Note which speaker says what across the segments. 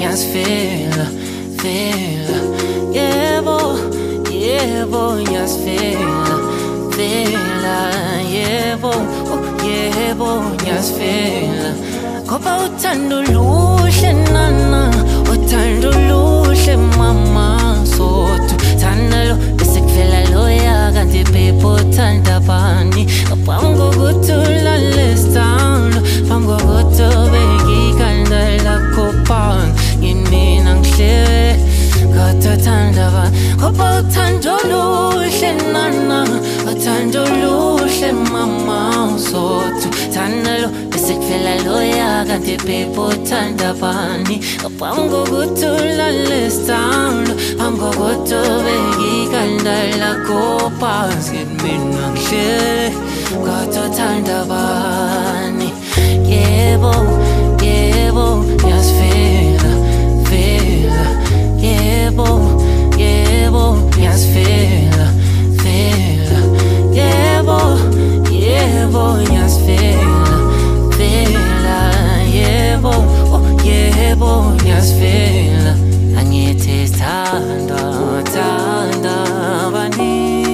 Speaker 1: ngiyasifela, fela. Yebo, yebo, ngiyasifela, fela. Yebo, oh yebo, ngiyasifela. Ngoba uthando luhle nana, uthando luhle mama sothu. Thanda lo bese kuvela loya kanti babe uthanda bani. Ngaphambi kokuthi ulale sithando, phambi kokuthi ubeke ikhanda lakho phansi, ngimina ngihlele kodwa uthanda bani. Ngoba uthando luhle nana, uthando luhle mama sothu. Thanda lo bese kuvela loya kanti babe uthanda bani. Ngaphambi kokuthi ulale sithando, phambi kokuthi ubeke ikhanda lakho phansi, ngimina ngihlele kodwa uthanda bani. Yebo, yebo, ngiyasifela, fela. Yebo, yebo, ngiyasifela, fela. Yebo, yebo, ngiyasifela, fela. Yebo, oh yebo, ngiyasifela. Angithi sithanda, thanda bani.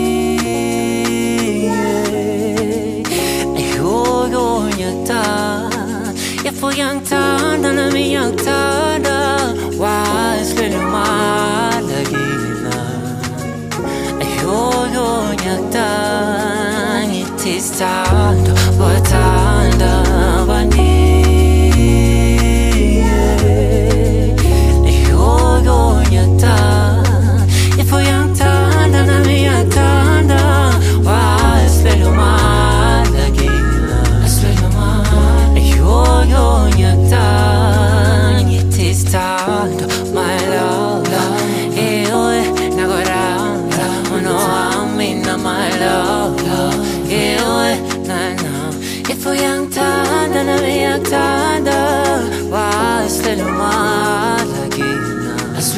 Speaker 1: Yebo ngiyangithanda nami ngiyangithanda, wasilela umala kina. Ayoyo ngiyangithanda, ngithi sithanda, wathanda bani. Ayoyo ngiyangithanda, yebo ngiyangithanda nami ngiyangithanda, wasilela umala kina. Ayoyo ngiyangithanda, ngithi sithanda, my love, love. Ewe nakoranda, uno wami na my love, love. Ewe nana, yebo ngiyangithanda nami ngiyangithanda, wasilela umala kina.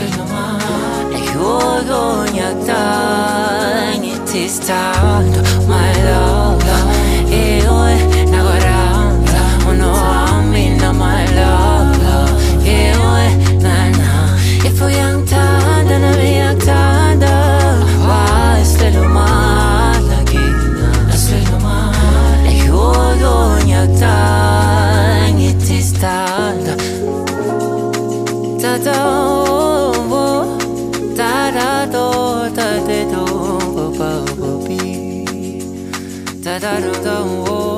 Speaker 1: Ayoyo ngiyangithanda, ngithi sithanda, my love, love. Ewe nakoranda, uno wami na my love, love. Ewe nana, yebo ngiyangithanda nami ngiyangithanda, wasilela umala kina. Ayoyo ngiyangithanda, ngithi sithanda. Da-da, oh, da-da-do, da-da-do, ba-ba-ba-bee. Da-da-do-do, oh.